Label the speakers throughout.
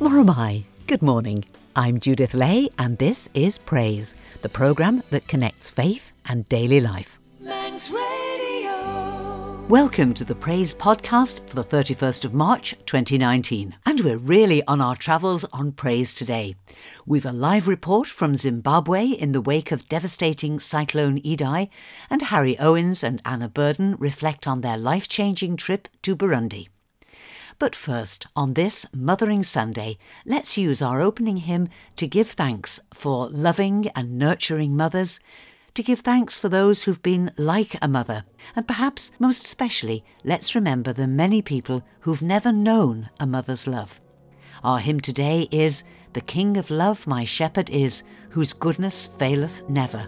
Speaker 1: Or am I? Good morning. I'm Judith Lay and this is Praise, the programme that connects faith and daily life.
Speaker 2: Manx Radio.
Speaker 1: Welcome to the Praise podcast for the 31st of March 2019. And we're really on our travels on Praise today. We've a live report from Zimbabwe in the wake of devastating Cyclone Idai, and Harry Owens and Anna Burden reflect on their life-changing trip to Burundi. But first, on this Mothering Sunday, let's use our opening hymn to give thanks for loving and nurturing mothers, to give thanks for those who've been like a mother, and perhaps most especially, let's remember the many people who've never known a mother's love. Our hymn today is "The King of Love my Shepherd is, whose goodness faileth never."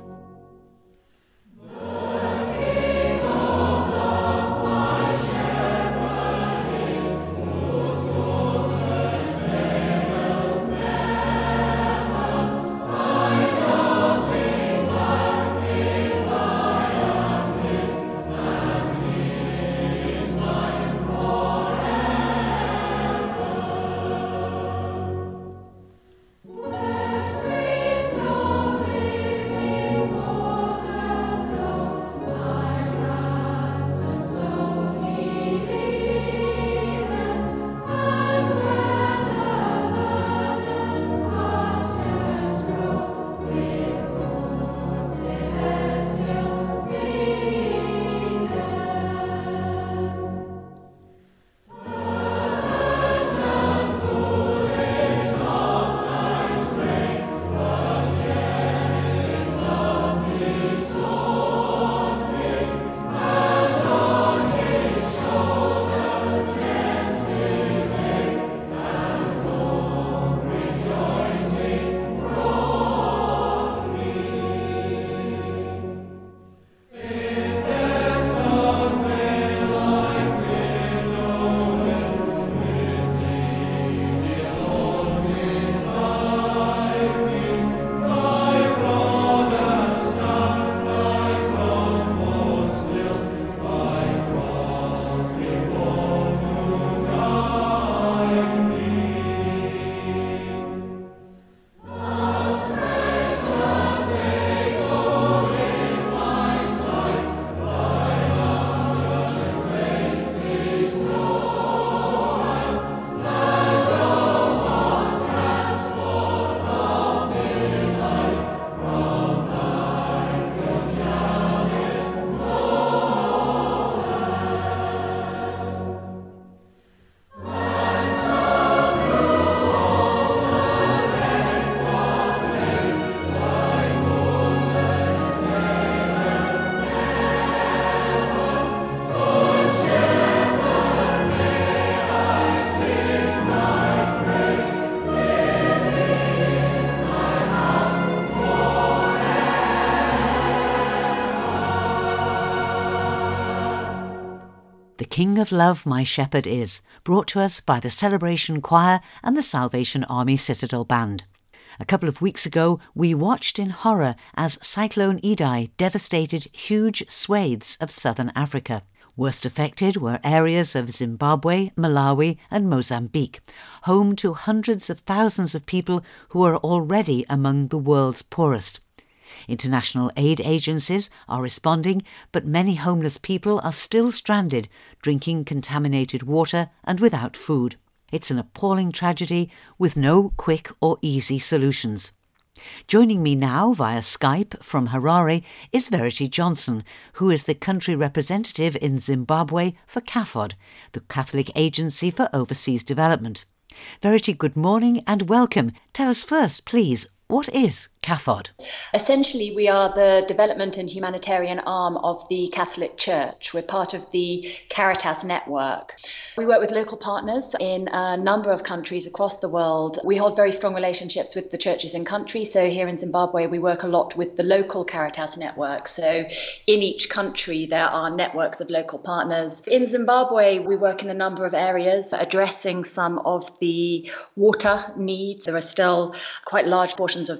Speaker 1: "The King of Love my Shepherd is," brought to us by the Celebration Choir and the Salvation Army Citadel Band. A couple of weeks ago, we watched in horror as Cyclone Idai devastated huge swathes of southern Africa. Worst affected were areas of Zimbabwe, Malawi and Mozambique, home to hundreds of thousands of people who are already among the world's poorest. International aid agencies are responding, but many homeless people are still stranded, drinking contaminated water and without food. It's an appalling tragedy with no quick or easy solutions. Joining me now via Skype from Harare is Verity Johnson, who is the country representative in Zimbabwe for CAFOD, the Catholic Agency for Overseas Development. Verity, good morning and welcome. Tell us first, please, what is CAFOD?
Speaker 3: Essentially, we are the development and humanitarian arm of the Catholic Church. We're part of the Caritas network. We work with local partners in a number of countries across the world. We hold very strong relationships with the churches in country. So here in Zimbabwe, we work a lot with the local Caritas network. So in each country, there are networks of local partners. In Zimbabwe, we work in a number of areas addressing some of the water needs. There are still quite large portions of the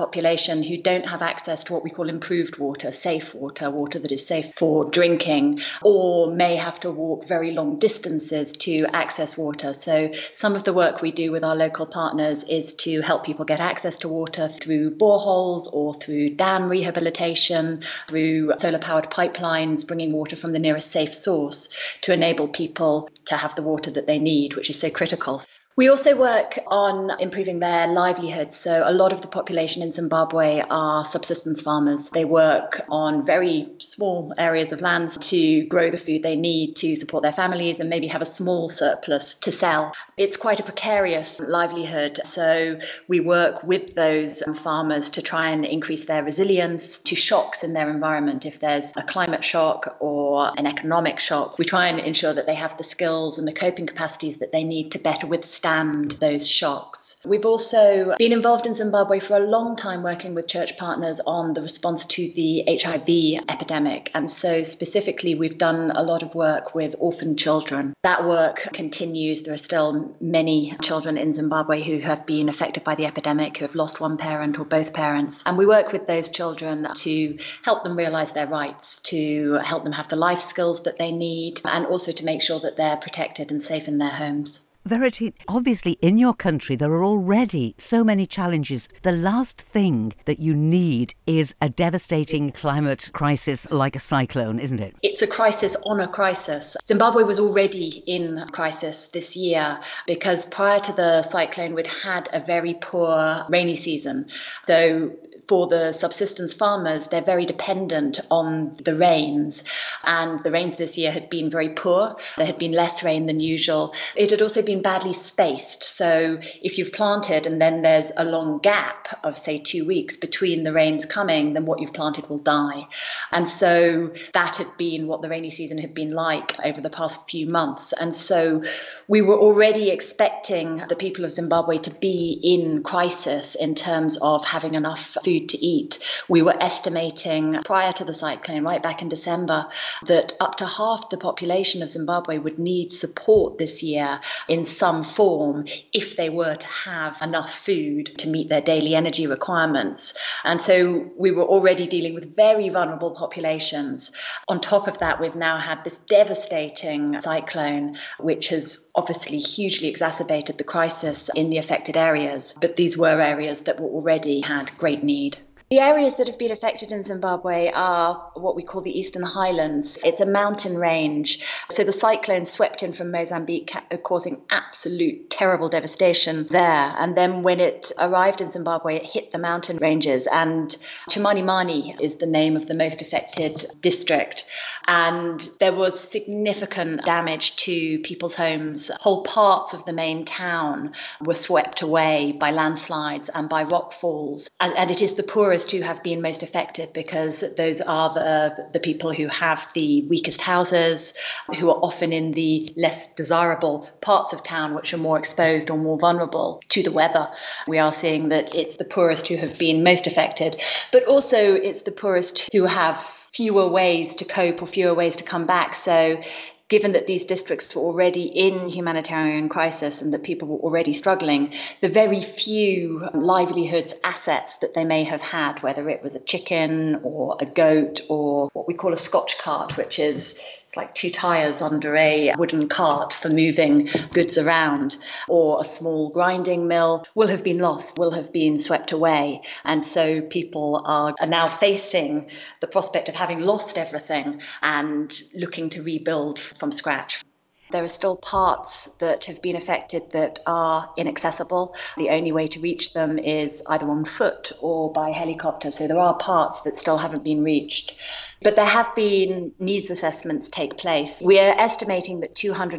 Speaker 3: population who don't have access to what we call improved water, safe water, water that is safe for drinking, or may have to walk very long distances to access water. So some of the work we do with our local partners is to help people get access to water through boreholes or through dam rehabilitation, through solar-powered pipelines, bringing water from the nearest safe source to enable people to have the water that they need, which is so critical. We also work on improving their livelihoods. So a lot of the population in Zimbabwe are subsistence farmers. They work on very small areas of land to grow the food they need to support their families and maybe have a small surplus to sell. It's quite a precarious livelihood. So we work with those farmers to try and increase their resilience to shocks in their environment. If there's a climate shock or an economic shock, we try and ensure that they have the skills and the coping capacities that they need to better withstand those shocks. We've also been involved in Zimbabwe for a long time working with church partners on the response to the HIV epidemic. And so specifically, we've done a lot of work with orphan children. That work continues. There are still many children in Zimbabwe who have been affected by the epidemic, who have lost one parent or both parents. And we work with those children to help them realize their rights, to help them have the life skills that they need, and also to make sure that they're protected and safe in their homes.
Speaker 1: Verity, obviously in your country there are already so many challenges. The last thing that you need is a devastating climate crisis like a cyclone, isn't it?
Speaker 3: It's a crisis on a crisis. Zimbabwe was already in crisis this year because prior to the cyclone we'd had a very poor rainy season. So for the subsistence farmers, they're very dependent on the rains, and the rains this year had been very poor. There had been less rain than usual. It had also been badly spaced. So if you've planted and then there's a long gap of, say, 2 weeks between the rains coming, then what you've planted will die. And so that had been what the rainy season had been like over the past few months. And so we were already expecting the people of Zimbabwe to be in crisis in terms of having enough food to eat. We were estimating prior to the cyclone, right back in December, that up to half the population of Zimbabwe would need support this year in some form if they were to have enough food to meet their daily energy requirements. And so we were already dealing with very vulnerable populations. On top of that, we've now had this devastating cyclone, which has obviously hugely exacerbated the crisis in the affected areas. But these were areas that were already had great need. The areas that have been affected in Zimbabwe are what we call the Eastern Highlands. It's a mountain range. So the cyclone swept in from Mozambique, causing absolute terrible devastation there. And then when it arrived in Zimbabwe, it hit the mountain ranges. And Chimanimani is the name of the most affected district. And there was significant damage to people's homes. Whole parts of the main town were swept away by landslides and by rock falls. And it is the poorest who have been most affected because those are the people who have the weakest houses, who are often in the less desirable parts of town, which are more exposed or more vulnerable to the weather. We are seeing that it's the poorest who have been most affected, but also it's the poorest who have fewer ways to cope or fewer ways to come back. So given that these districts were already in humanitarian crisis and that people were already struggling, the very few livelihoods, assets that they may have had, whether it was a chicken or a goat or what we call a Scotch cart, which is like 2 tires under a wooden cart for moving goods around, or a small grinding mill, will have been lost, will have been swept away. And so people are now facing the prospect of having lost everything and looking to rebuild from scratch. There are still parts that have been affected that are inaccessible. The only way to reach them is either on foot or by helicopter. So there are parts that still haven't been reached. But there have been needs assessments take place. We are estimating that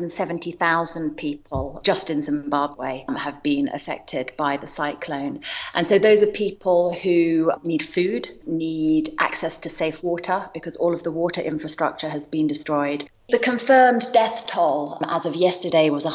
Speaker 3: 270,000 people just in Zimbabwe have been affected by the cyclone. And so those are people who need food, need access to safe water because all of the water infrastructure has been destroyed. The confirmed death toll as of yesterday was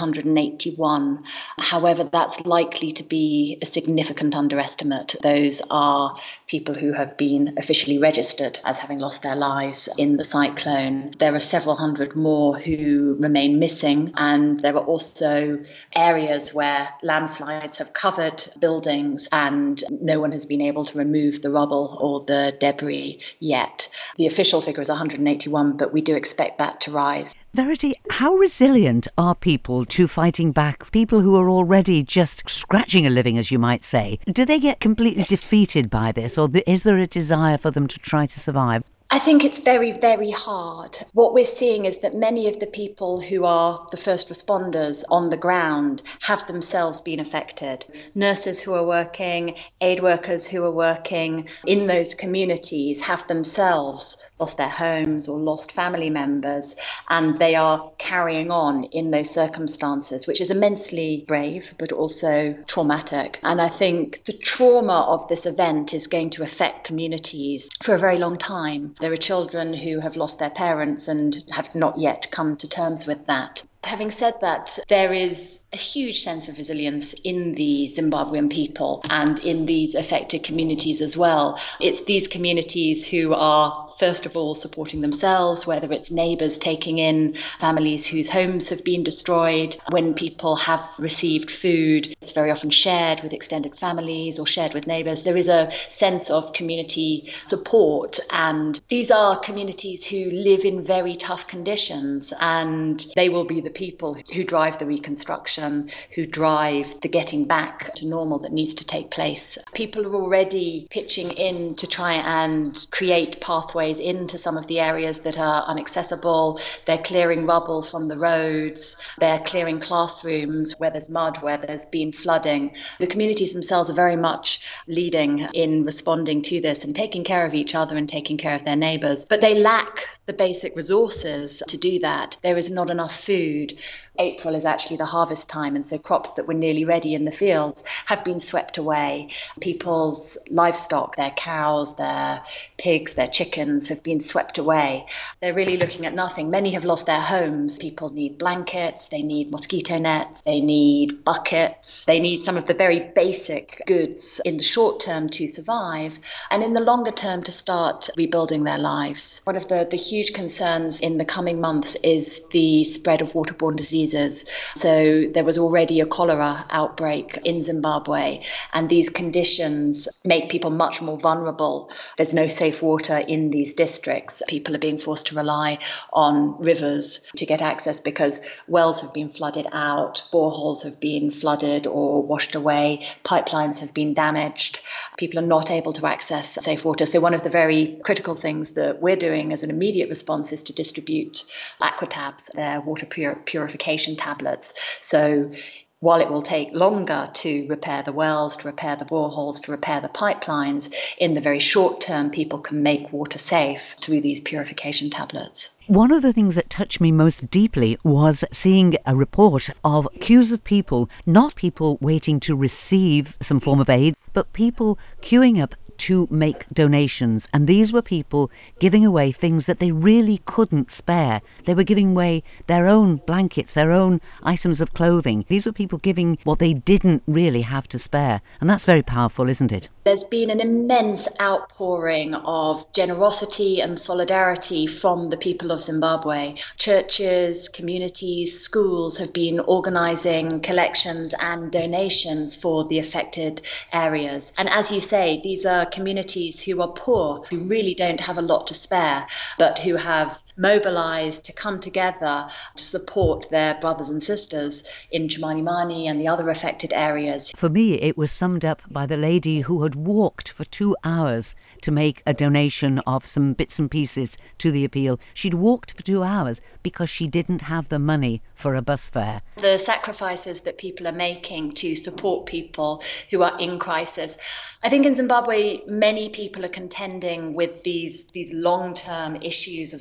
Speaker 3: 181. However, that's likely to be a significant underestimate. Those are people who have been officially registered as having lost their lives in the cyclone. There are several hundred more who remain missing, and there are also areas where landslides have covered buildings and no one has been able to remove the rubble or the debris yet. The official figure is 181, but we do expect that to rise.
Speaker 1: Verity, how resilient are people to fighting back? People who are already just scratching a living, as you might say. Do they get completely defeated by this, or is there a desire for them to try to survive?
Speaker 3: I think it's very, very hard. What we're seeing is that many of the people who are the first responders on the ground have themselves been affected. Nurses who are working, aid workers who are working in those communities have themselves lost their homes or lost family members, and they are carrying on in those circumstances, which is immensely brave, but also traumatic. And I think the trauma of this event is going to affect communities for a very long time. There are children who have lost their parents and have not yet come to terms with that. Having said that, there is a huge sense of resilience in the Zimbabwean people and in these affected communities as well. It's these communities who are, first of all, supporting themselves, whether it's neighbours taking in families whose homes have been destroyed. When people have received food, it's very often shared with extended families or shared with neighbours. There is a sense of community support, and these are communities who live in very tough conditions, and they will be the people who drive the reconstruction, who drive the getting back to normal that needs to take place. People are already pitching in to try and create pathways into some of the areas that are inaccessible. They're clearing rubble from the roads. They're clearing classrooms where there's mud, where there's been flooding. The communities themselves are very much leading in responding to this and taking care of each other and taking care of their neighbours. But they lack the basic resources to do that. There is not enough food. April is actually the harvest time, and so crops that were nearly ready in the fields have been swept away. People's livestock, their cows, their pigs, their chickens have been swept away. They're really looking at nothing. Many have lost their homes. People need blankets, they need mosquito nets, they need buckets, they need some of the very basic goods in the short term to survive, and in the longer term to start rebuilding their lives. One of the huge concerns in the coming months is the spread of waterborne diseases. So there was already a cholera outbreak in Zimbabwe, and these conditions make people much more vulnerable. There's no safe water in these districts. People are being forced to rely on rivers to get access because wells have been flooded out, boreholes have been flooded or washed away, pipelines have been damaged. People are not able to access safe water. So one of the very critical things that we're doing as an immediate response is to distribute Aquatabs, their water purification tablets. So while it will take longer to repair the wells, to repair the boreholes, to repair the pipelines, in the very short term, people can make water safe through these purification tablets.
Speaker 1: One of the things that touched me most deeply was seeing a report of queues of people, not people waiting to receive some form of aid, but people queuing up to make donations. And these were people giving away things that they really couldn't spare. They were giving away their own blankets, their own items of clothing. These were people giving what they didn't really have to spare. And that's very powerful, isn't it?
Speaker 3: There's been an immense outpouring of generosity and solidarity from the people of Zimbabwe. Churches, communities, schools have been organising collections and donations for the affected areas. And as you say, these are communities who are poor, who really don't have a lot to spare, but who have mobilised to come together to support their brothers and sisters in Chimanimani and the other affected areas.
Speaker 1: For me, it was summed up by the lady who had walked for 2 hours to make a donation of some bits and pieces to the appeal. She'd walked for 2 hours because she didn't have the money for a bus fare.
Speaker 3: The sacrifices that people are making to support people who are in crisis. I think in Zimbabwe, many people are contending with these long-term issues of the struggle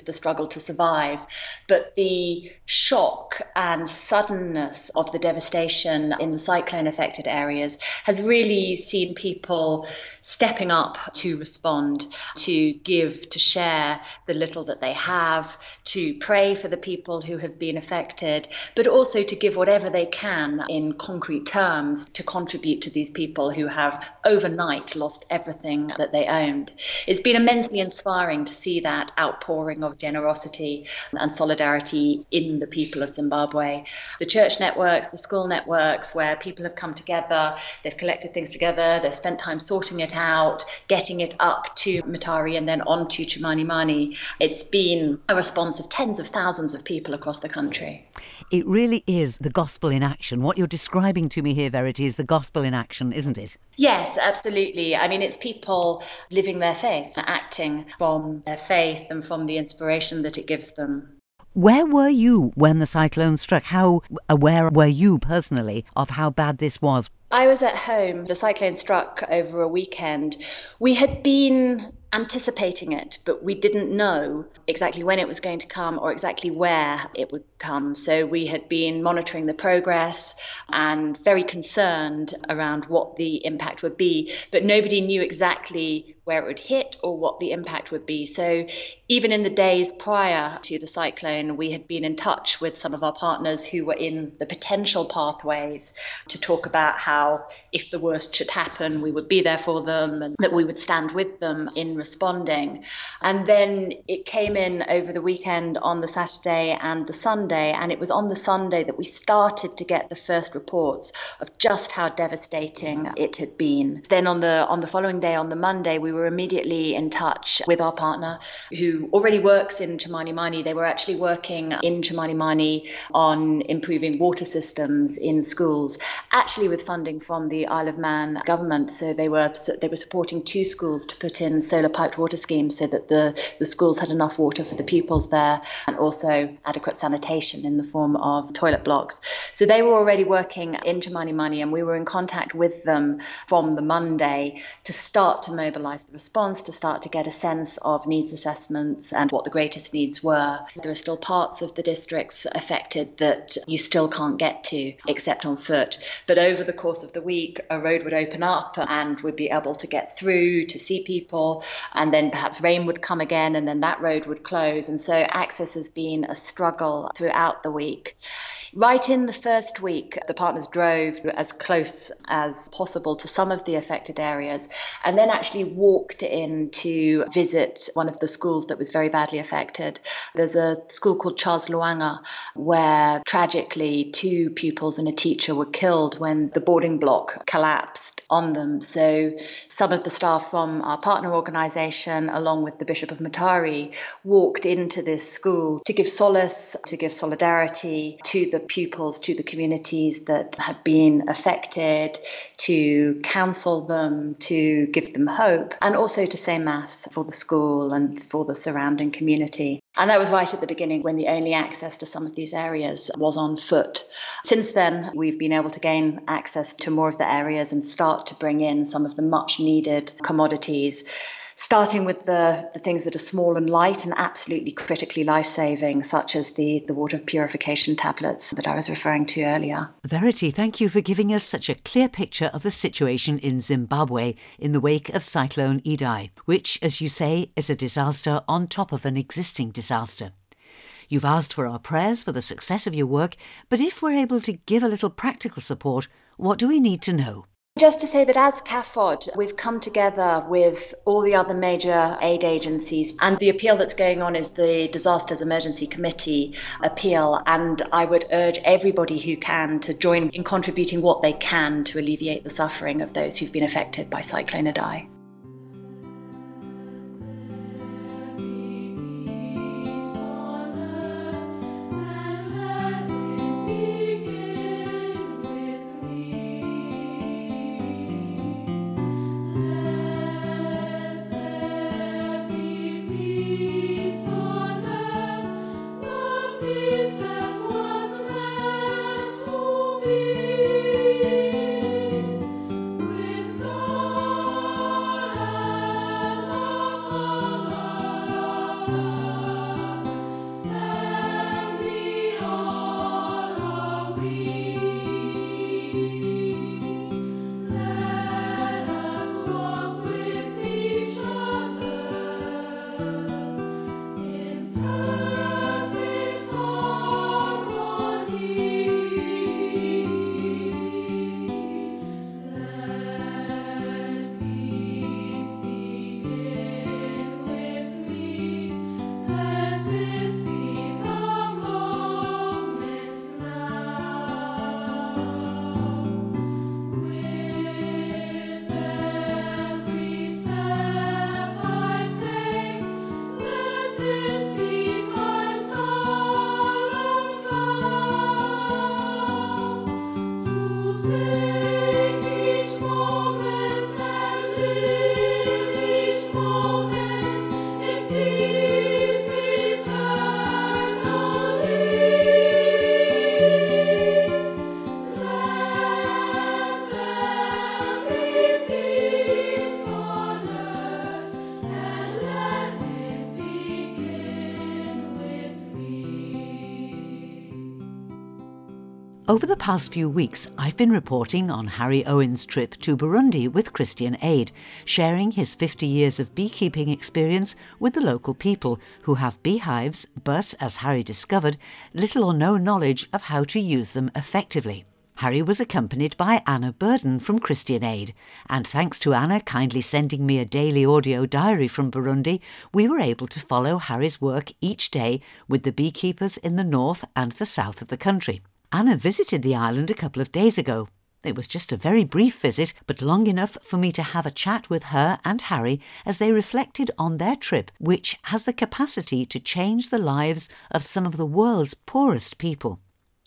Speaker 3: struggled to survive. But the shock and suddenness of the devastation in the cyclone affected areas has really seen people stepping up to respond, to give, to share the little that they have, to pray for the people who have been affected, but also to give whatever they can in concrete terms to contribute to these people who have overnight lost everything that they owned. It's been immensely inspiring to see that outpouring of generosity and solidarity in the people of Zimbabwe. The church networks, the school networks, where people have come together, they've collected things together, they've spent time sorting it out, getting it up to Mutare and then on to Chimanimani. It's been a response of tens of thousands of people across the country.
Speaker 1: It really is the gospel in action. What you're describing to me here, Verity, is the gospel in action, isn't it?
Speaker 3: Yes, absolutely. I mean, it's people living their faith, acting from their faith and from the inspiration that it gives them.
Speaker 1: Where were you when the cyclone struck? How aware were you personally of how bad this was?
Speaker 3: I was at home. The cyclone struck over a weekend. We had been anticipating it, but we didn't know exactly when it was going to come or exactly where it would come. So we had been monitoring the progress and very concerned around what the impact would be, but nobody knew exactly where it would hit or what the impact would be. So even in the days prior to the cyclone, we had been in touch with some of our partners who were in the potential pathways to talk about how, if the worst should happen, we would be there for them and that we would stand with them in responding. And then it came in over the weekend on the Saturday and the Sunday, and it was on the Sunday that we started to get the first reports of just how devastating it had been. Then on the following day, on the Monday, we were immediately in touch with our partner who already works in Chimanimani. They were actually working in Chimanimani on improving water systems in schools, actually with funding from the Isle of Man government. So they were supporting 2 schools to put in solar piped water schemes so that the schools had enough water for the pupils there, and also adequate sanitation in the form of toilet blocks. So they were already working in Chimanimani, and we were in contact with them from the Monday to start to mobilise the response, to start to get a sense of needs assessments and what the greatest needs were. There are still parts of the districts affected that you still can't get to except on foot. But over the course of the week, a road would open up and we'd be able to get through to see people, and then perhaps rain would come again and then that road would close. And so access has been a struggle throughout the week. Right in the first week, the partners drove as close as possible to some of the affected areas and then actually walked in to visit one of the schools that was very badly affected. There's a school called Charles Luanga where tragically 2 pupils and a teacher were killed when the boarding block collapsed on them. So some of the staff from our partner organisation, along with the Bishop of Mutare, walked into this school to give solace, to give solidarity to the pupils, to the communities that had been affected, to counsel them, to give them hope, and also to say mass for the school and for the surrounding community. And that was right at the beginning, when the only access to some of these areas was on foot. Since then, we've been able to gain access to more of the areas and start to bring in some of the much needed commodities, starting with the things that are small and light and absolutely critically life-saving, such as the water purification tablets that I was referring to earlier.
Speaker 1: Verity, thank you for giving us such a clear picture of the situation in Zimbabwe in the wake of Cyclone Idai, which, as you say, is a disaster on top of an existing disaster. You've asked for our prayers for the success of your work, but if we're able to give a little practical support, what do we need to know?
Speaker 3: Just to say that as CAFOD, we've come together with all the other major aid agencies, and the appeal that's going on is the Disasters Emergency Committee appeal, and I would urge everybody who can to join in contributing what they can to alleviate the suffering of those who've been affected by Cyclone Idai.
Speaker 1: Over the past few weeks, I've been reporting on Harry Owen's trip to Burundi with Christian Aid, sharing his 50 years of beekeeping experience with the local people who have beehives but, as Harry discovered, little or no knowledge of how to use them effectively. Harry was accompanied by Anna Burden from Christian Aid, and thanks to Anna kindly sending me a daily audio diary from Burundi, we were able to follow Harry's work each day with the beekeepers in the north and the south of the country. Anna visited the island a couple of days ago. It was just a very brief visit, but long enough for me to have a chat with her and Harry as they reflected on their trip, which has the capacity to change the lives of some of the world's poorest people.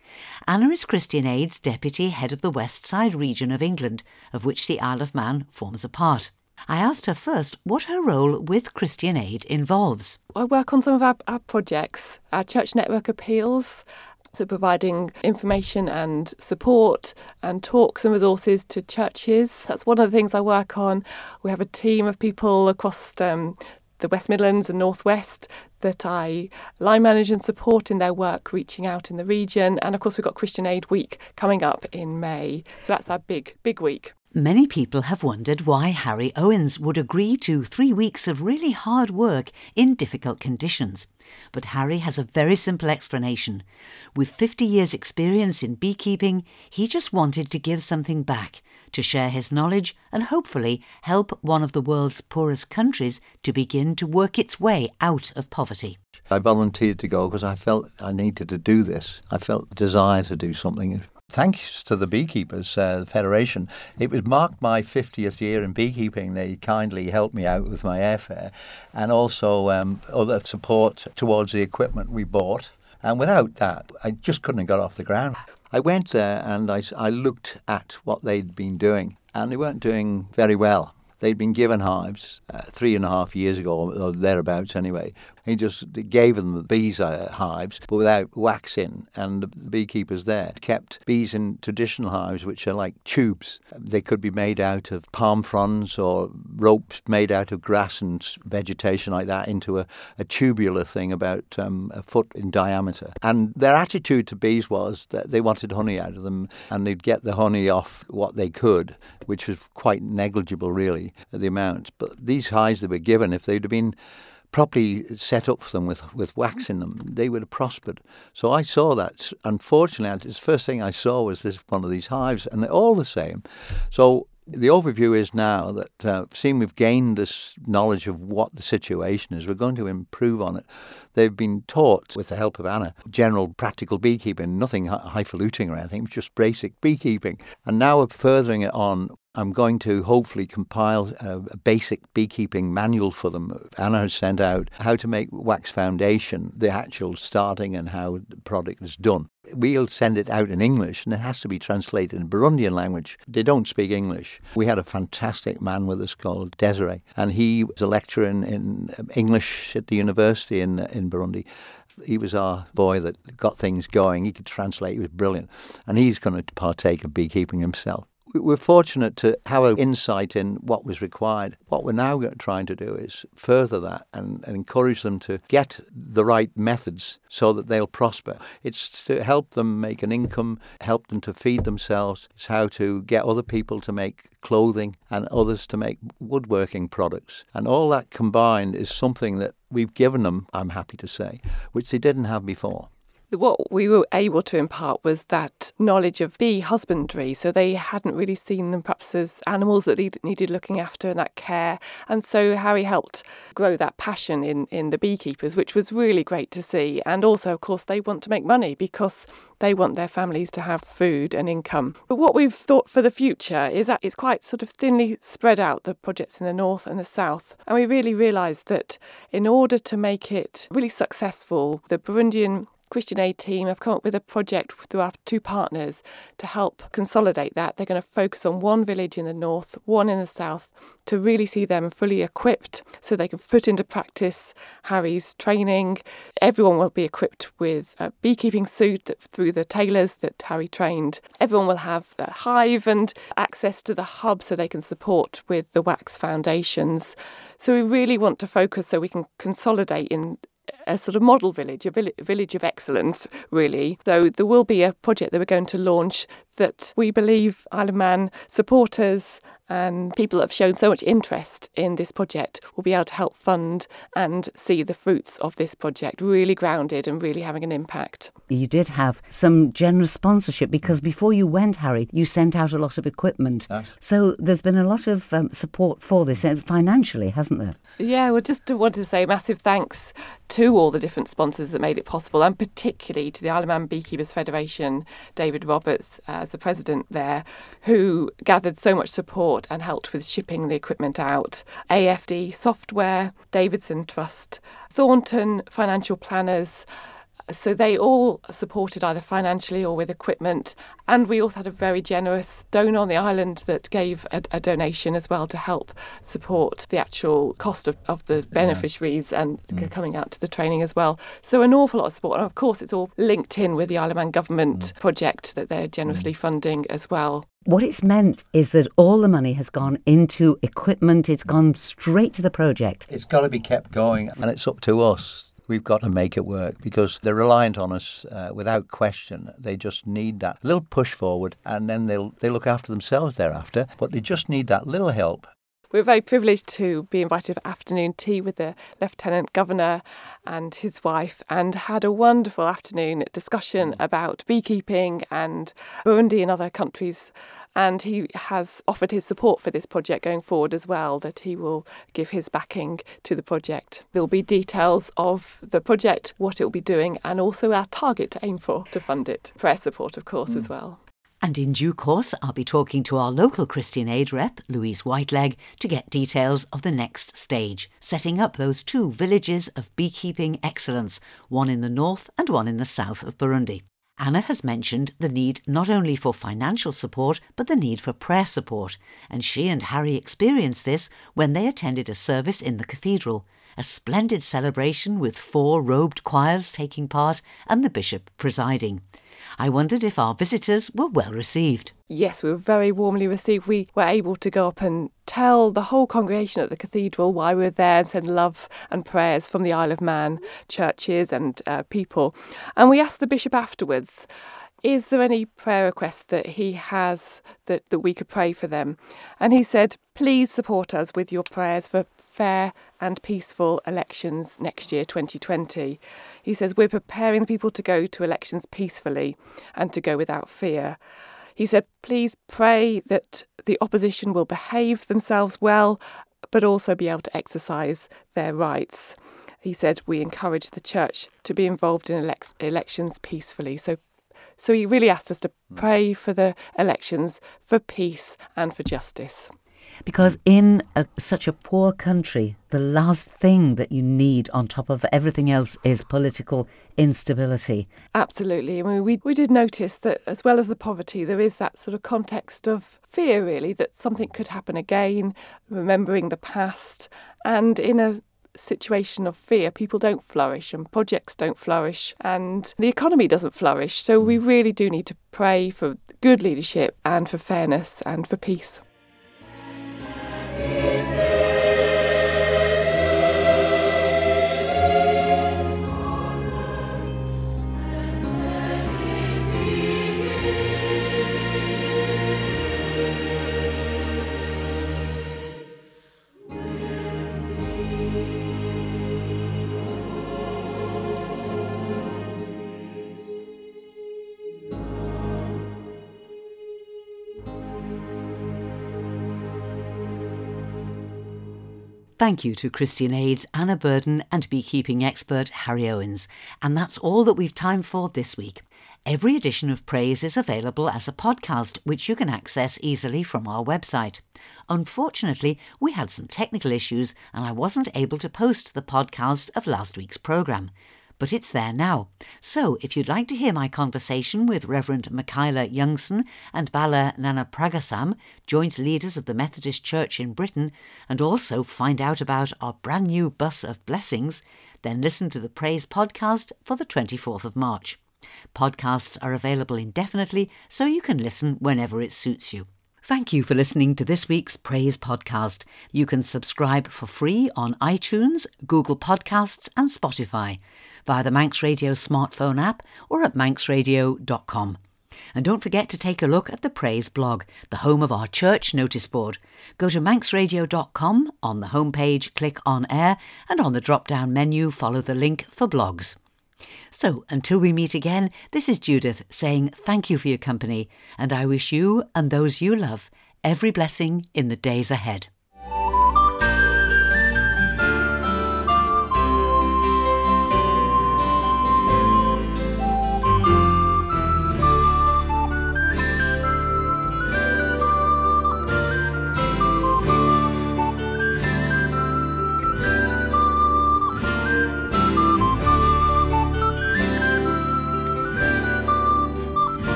Speaker 1: Anna is Christian Aid's deputy head of the West Side region of England, of which the Isle of Man forms a part. I asked her first what her role with Christian Aid involves.
Speaker 4: I work on some of our projects, our church network appeals, so providing information and support and talks and resources to churches. That's one of the things I work on. We have a team of people across the West Midlands and North West that I line manage and support in their work reaching out in the region. And of course we've got Christian Aid Week coming up in May. So that's our big week.
Speaker 1: Many people have wondered why Harry Owens would agree to 3 weeks of really hard work in difficult conditions. But Harry has a very simple explanation. With 50 years' experience in beekeeping, he just wanted to give something back, to share his knowledge and hopefully help one of the world's poorest countries to begin to work its way out of poverty.
Speaker 5: I volunteered to go because I felt I needed to do this. I felt a desire to do something. Thanks to the Beekeepers Federation, it would mark my 50th year in beekeeping. They kindly helped me out with my airfare and also other support towards the equipment we bought. And without that, I just couldn't have got off the ground. I went there and I looked at what they'd been doing, and they weren't doing very well. They'd been given hives 3.5 years ago, or thereabouts anyway. He just gave them the bees hives, but without wax in. And the beekeepers there kept bees in traditional hives, which are like tubes. They could be made out of palm fronds or ropes made out of grass and vegetation like that into a tubular thing about a foot in diameter. And their attitude to bees was that they wanted honey out of them, and they'd get the honey off what they could, which was quite negligible, really, the amount. But these hives they were given, if they'd have been properly set up for them with wax in them, they would have prospered. So I saw that. Unfortunately, the first thing I saw was this one of these hives, and they're all the same. So the overview is now that seeing we've gained this knowledge of what the situation is, we're going to improve on it. They've been taught, with the help of Anna, general practical beekeeping, nothing highfalutin or anything, just basic beekeeping. And now we're furthering it on. I'm going to hopefully compile a basic beekeeping manual for them. Anna has sent out how to make wax foundation, the actual starting and how the product is done. We'll send it out in English, and it has to be translated in Burundian language. They don't speak English. We had a fantastic man with us called Desiree, and he was a lecturer in English at the university in Burundi. He was our boy that got things going. He could translate. He was brilliant. And he's going to partake of beekeeping himself. We're fortunate to have an insight in what was required. What we're now trying to do is further that and encourage them to get the right methods so that they'll prosper. It's to help them make an income, help them to feed themselves. It's how to get other people to make clothing and others to make woodworking products. And all that combined is something that we've given them, I'm happy to say, which they didn't have before.
Speaker 4: What we were able to impart was that knowledge of bee husbandry. So they hadn't really seen them perhaps as animals that needed looking after and that care. And so Harry helped grow that passion in the beekeepers, which was really great to see. And also, of course, they want to make money because they want their families to have food and income. But what we've thought for the future is that it's quite sort of thinly spread out, the projects in the north and the south. And we really realised that in order to make it really successful, the Burundian Christian Aid team have come up with a project through our two partners to help consolidate that. They're going to focus on one village in the north, one in the south, to really see them fully equipped so they can put into practice Harry's training. Everyone will be equipped with a beekeeping suit through the tailors that Harry trained. Everyone will have a hive and access to the hub so they can support with the wax foundations. So we really want to focus so we can consolidate in a sort of model village, a village of excellence, really. So there will be a project that we're going to launch that we believe Isle of Man supporters and people that have shown so much interest in this project will be able to help fund and see the fruits of this project, really grounded and really having an impact.
Speaker 1: You did have some generous sponsorship because before you went, Harry, you sent out a lot of equipment.
Speaker 5: Yes.
Speaker 1: So there's been a lot of support for this financially, hasn't there?
Speaker 4: Yeah, well, just wanted to say massive thanks to all the different sponsors that made it possible, and particularly to the Isle of Man Beekeepers Federation, David Roberts as the president there, who gathered so much support and helped with shipping the equipment out. AFD Software, Davidson Trust, Thornton Financial Planners. So they all supported either financially or with equipment. And we also had a very generous donor on the island that gave a donation as well to help support the actual cost of the beneficiaries and coming out to the training as well. So an awful lot of support. And of course, it's all linked in with the Isle of Man government project that they're generously funding as well.
Speaker 1: What it's meant is that all the money has gone into equipment. It's gone straight to the project.
Speaker 5: It's got to be kept going, and it's up to us. We've got to make it work because they're reliant on us without question. They just need that little push forward, and then they look after themselves thereafter. But they just need that little help.
Speaker 4: We're very privileged to be invited for afternoon tea with the Lieutenant Governor and his wife, and had a wonderful afternoon discussion about beekeeping and Burundi and other countries. And he has offered his support for this project going forward as well, that he will give his backing to the project. There will be details of the project, what it will be doing, and also our target to aim for to fund it. Prayer support, of course, as well.
Speaker 1: And in due course, I'll be talking to our local Christian Aid rep, Louise Whiteleg, to get details of the next stage, setting up those 2 villages of beekeeping excellence, one in the north and one in the south of Burundi. Anna has mentioned the need not only for financial support, but the need for prayer support, and she and Harry experienced this when they attended a service in the cathedral, a splendid celebration with 4 robed choirs taking part and the bishop presiding. I wondered if our visitors were well received.
Speaker 4: Yes, we were very warmly received. We were able to go up and tell the whole congregation at the cathedral why we were there and send love and prayers from the Isle of Man churches and people. And we asked the bishop afterwards, is there any prayer requests that he has that we could pray for them? And he said, please support us with your prayers for fair and peaceful elections next year, 2020. He says, we're preparing the people to go to elections peacefully and to go without fear. He said, please pray that the opposition will behave themselves well, but also be able to exercise their rights. He said, we encourage the church to be involved in elections peacefully. So he really asked us to pray for the elections, for peace and for justice.
Speaker 1: Because in such a poor country, the last thing that you need on top of everything else is political instability.
Speaker 4: Absolutely. I mean, we did notice that as well as the poverty, there is that sort of context of fear, really, that something could happen again, remembering the past. And in a situation of fear, people don't flourish and projects don't flourish and the economy doesn't flourish. So we really do need to pray for good leadership and for fairness and for peace.
Speaker 1: Thank you to Christian Aid's Anna Burden and beekeeping expert Harry Owens. And that's all that we've time for this week. Every edition of Praise is available as a podcast, which you can access easily from our website. Unfortunately, we had some technical issues and I wasn't able to post the podcast of last week's programme. But it's there now. So if you'd like to hear my conversation with Reverend Michaela Youngson and Bala Nanapragasam, joint leaders of the Methodist Church in Britain, and also find out about our brand new Bus of Blessings, then listen to the Praise podcast for the 24th of March. Podcasts are available indefinitely, so you can listen whenever it suits you. Thank you for listening to this week's Praise podcast. You can subscribe for free on iTunes, Google Podcasts and Spotify via the Manx Radio smartphone app or at manxradio.com. And don't forget to take a look at the Praise blog, the home of our church notice board. Go to manxradio.com, on the homepage click on air, and on the drop-down menu follow the link for blogs. So, until we meet again, this is Judith saying thank you for your company, and I wish you and those you love every blessing in the days ahead.